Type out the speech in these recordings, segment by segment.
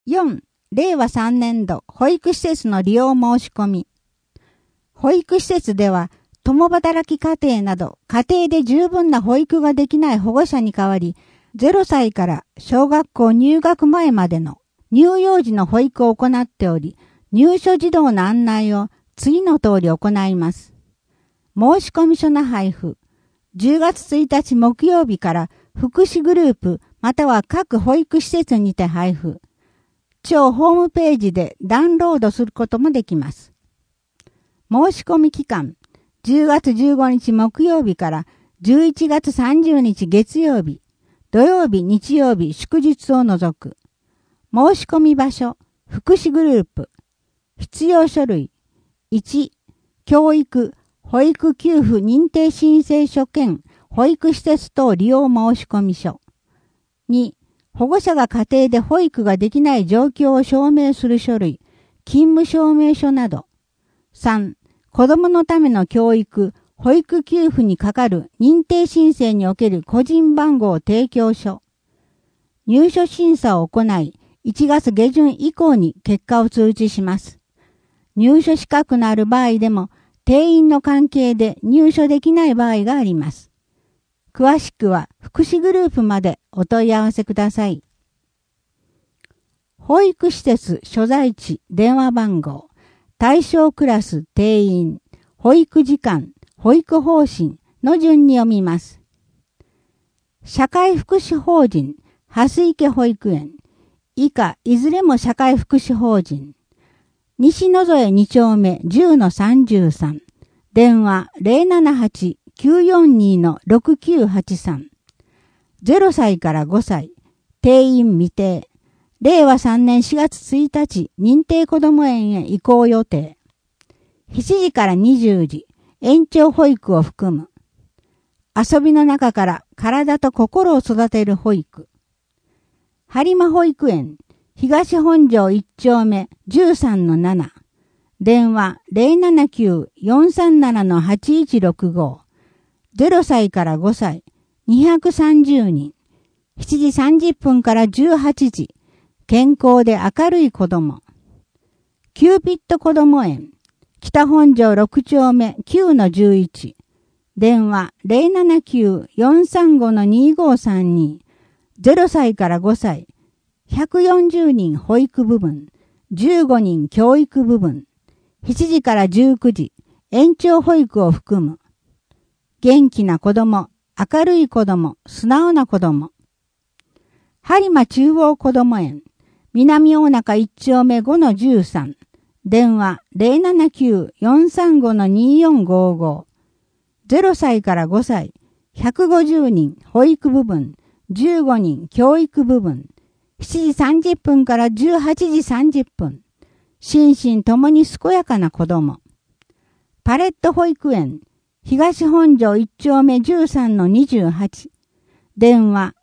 4. 令和3年度保育施設の利用申し込み。保育施設では、共働き家庭など家庭で十分な保育ができない保護者に代わり、0歳から小学校入学前までの乳幼児の保育を行っており、入所児童の案内を次の通り行います。申込書の配布。10月1日木曜日から福祉グループまたは各保育施設にて配布。庁ホームページでダウンロードすることもできます。申し込み期間、10月15日木曜日から11月30日月曜日、土曜日、日曜日、祝日を除く。申し込み場所、福祉グループ。必要書類。1、教育、保育給付認定申請書兼保育施設等利用申込書。2、保護者が家庭で保育ができない状況を証明する書類、勤務証明書など。3、子供のための教育、保育給付にかかる認定申請における個人番号提供書。入所審査を行い、1月下旬以降に結果を通知します。入所資格のある場合でも、定員の関係で入所できない場合があります。詳しくは福祉グループまでお問い合わせください。保育施設所在地電話番号、対象クラス定員、保育時間、保育方針の順に読みます。社会福祉法人、蓮池保育園、以下いずれも社会福祉法人、西野添2丁目 10-33、電話 078-942-6983、0歳から5歳、定員未定、令和3年4月1日、認定こども園へ移行予定。7時から20時、延長保育を含む。遊びの中から体と心を育てる保育。播磨保育園、東本庄1丁目 13-7、電話 079-437-8165、0歳から5歳、230人、7時30分から18時、健康で明るい子供。キューピットこども園、北本庄6丁目 9-11、電話 079-435-2532、0歳から5歳、140人保育部分、15人教育部分、7時から19時、延長保育を含む。元気な子供、明るい子供、素直な子供。播磨中央こども園、南大中1丁目 5-13、電話 079-435-2455、0歳から5歳、150人保育部分、15人教育部分、7時30分から18時30分。心身ともに健やかな子供。パレット保育園、東本庄1丁目 13-28。電話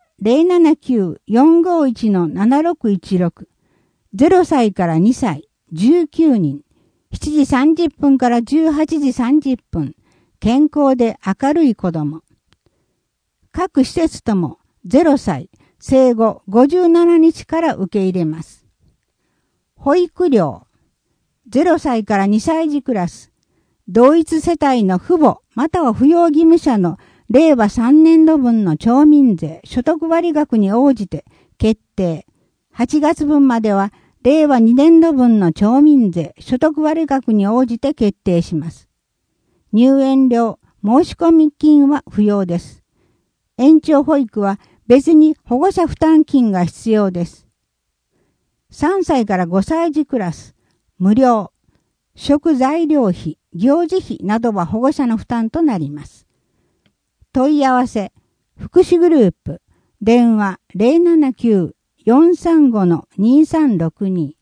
079-451-7616。0歳から2歳、19人。7時30分から18時30分。健康で明るい子供。各施設とも0歳、生後57日から受け入れます。保育料。0歳から2歳児クラス。同一世帯の父母または扶養義務者の令和3年度分の町民税所得割額に応じて決定。8月分までは令和2年度分の町民税所得割額に応じて決定します。入園料、申込金は不要です。延長保育は別に保護者負担金が必要です。3歳から5歳児クラス、無料。食材料費、行事費などは保護者の負担となります。問い合わせ、福祉グループ、電話 079-435-2362